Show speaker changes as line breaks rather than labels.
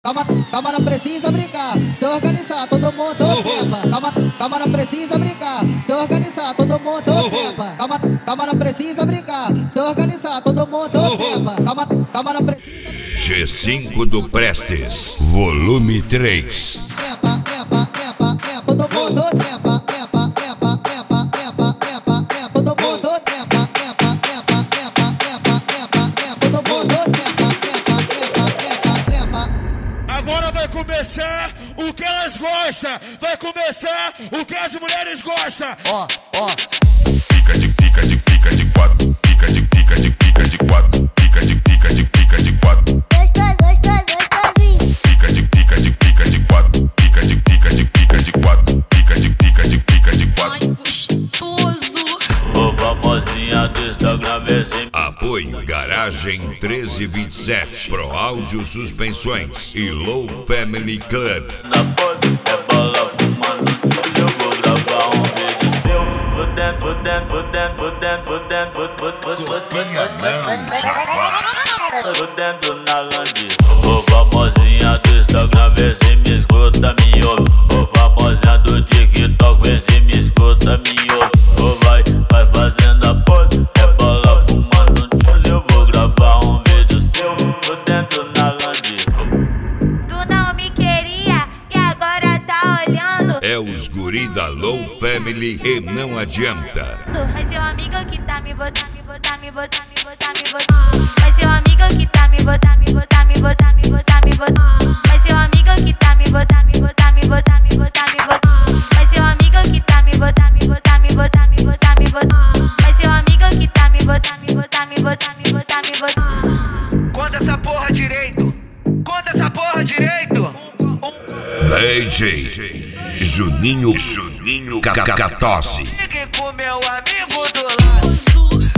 Calma, não precisa brincar, se organizar, todo mundo trepa. Calma, não precisa brincar, se organizar, todo mundo trepa. Calma, não precisa brincar, se organizar, todo mundo trepa. Calma, não precisa brincar.
G5 do Prestes, volume 3.
Trepa, todo mundo trepa. Todo mundo trepa, todo mundo trepa.
Agora vai começar o que elas gostam. Vai começar o que as mulheres gostam.
Ó.
Pica de quatro. Pica de quatro. Pica de quatro.
Gostosinho.
Pica de quatro. Pica de quatro. Pica de quatro.
Ai, gostoso.
Ô famosinha do Instagram, vê se
Apoio Garagem 1327, Pro Áudio Suspensões e Low Family Club.
na pose é bola fumando. Eu vou gravar um vídeo seu. Dentro na land. Ô famosinha do Instagram, vê se me escuta, me ouve. Ô famosinha do TikTok, vê se me escuta, me ouve. Ô vai fazendo a pose, é bola fumando. Eu vou gravar um vídeo seu. Tô dentro na land.
Tu não me queria e agora tá olhando.
É os guri da Low Family e não adianta.
Mas seu amigo que tá me botar. Mas seu amigo que tá me botar. Mas seu amigo que tá me botar. Mas seu amigo que tá me botar. Mas seu amigo que tá me botar.
Conta essa porra direito.
DJ Juninho Catose.
Fique com meu amigo do lado.
Gostoso.